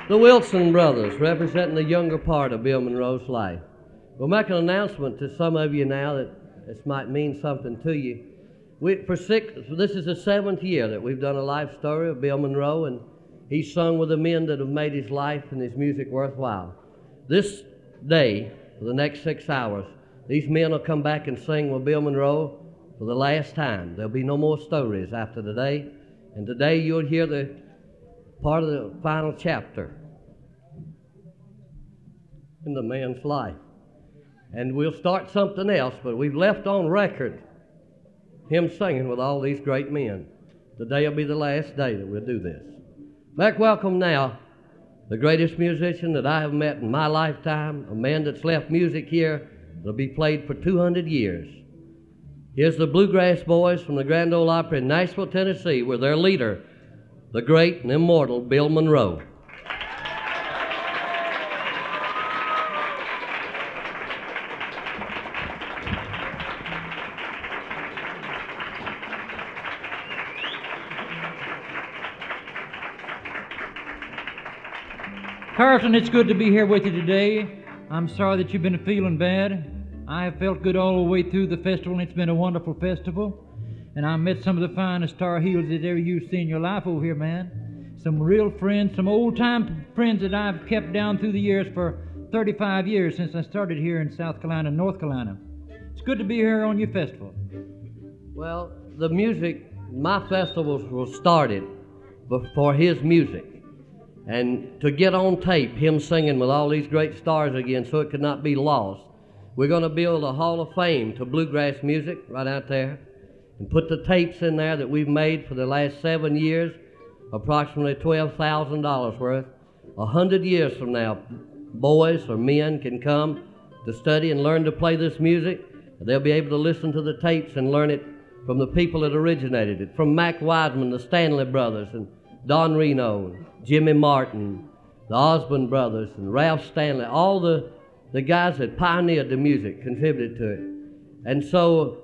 The Wilson brothers, representing the younger part of Bill Monroe's life. We'll make an announcement to some of you now that this might mean something to you. This is the 7th year that we've done a life story of Bill Monroe, and he's sung with the men that have made his life and his music worthwhile. This day, for the next 6 hours, these men will come back and sing with Bill Monroe for the last time. There'll be no more stories after today, and today you'll hear the part of the final chapter in the man's life. And we'll start something else, but we've left on record him singing with all these great men. Today will be the last day that we'll do this. Back welcome now the greatest musician that I have met in my lifetime, a man that's left music here that'll be played for 200 years. Here's the Bluegrass Boys from the Grand Ole Opry in Nashville, Tennessee, with their leader, the great and immortal Bill Monroe. Carlton, it's good to be here with you today. I'm sorry that you've been feeling bad. I have felt good all the way through the festival, and it's been a wonderful festival. And I met some of the finest Tar Heels that ever you've seen in your life over here, man. Some real friends, some old-time friends that I've kept down through the years for 35 years since I started here in South Carolina and North Carolina. It's good to be here on your festival. Well, the music, my festivals were started for his music. And to get on tape, him singing with all these great stars again so it could not be lost, we're going to build a Hall of Fame to bluegrass music right out there and put the tapes in there that we've made for the last 7 years, approximately $12,000 worth. 100 years from now, boys or men can come to study and learn to play this music. They'll be able to listen to the tapes and learn it from the people that originated it, from Mac Wiseman, the Stanley Brothers, and Don Reno, Jimmy Martin, the Osborne Brothers, and Ralph Stanley, all the guys that pioneered the music contributed to it. And so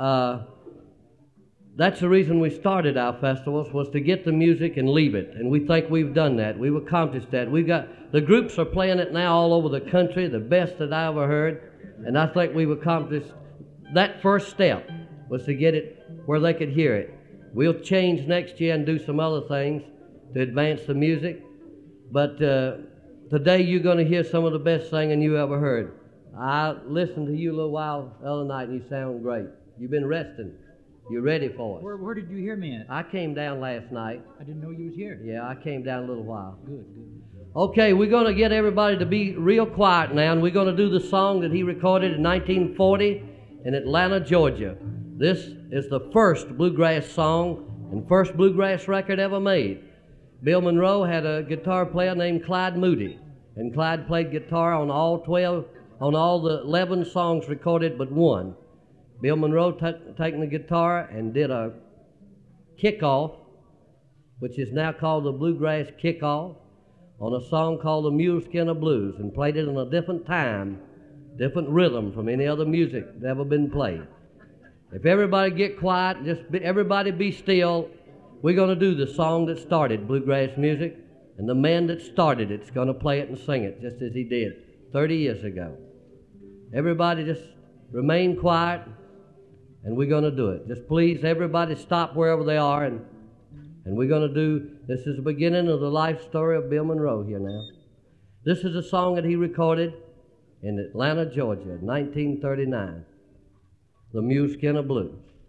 that's the reason we started our festivals, was to get the music and leave it. And we think we've done that. We've accomplished that. The groups are playing it now all over the country, the best that I ever heard. And I think we've accomplished that first step, was to get it where they could hear it. We'll change next year and do some other things to advance the music. But today you're going to hear some of the best singing you ever heard. I listened to you a little while the other night, and you sound great. You've been resting. You're ready for us. Where did you hear me at? I came down last night. I didn't know you was here. Yeah, I came down a little while. Good. Okay, we're going to get everybody to be real quiet now, and we're going to do the song that he recorded in 1940 in Atlanta, Georgia. This is the first bluegrass song and first bluegrass record ever made. Bill Monroe had a guitar player named Clyde Moody, and Clyde played guitar on all the 11 songs recorded but one. Bill Monroe taking the guitar and did a kickoff, which is now called the Bluegrass Kickoff, on a song called the Muleskin Blues, and played it in a different time, different rhythm from any other music that ever been played. If everybody get quiet, everybody be still. We're going to do the song that started bluegrass music, and the man that started it's going to play it and sing it just as he did 30 years ago. Everybody just remain quiet, and we're going to do it. Just please, everybody stop wherever they are, and we're going to do, this is the beginning of the life story of Bill Monroe here now. This is a song that he recorded in Atlanta, Georgia, 1939, the Muleskin Blues.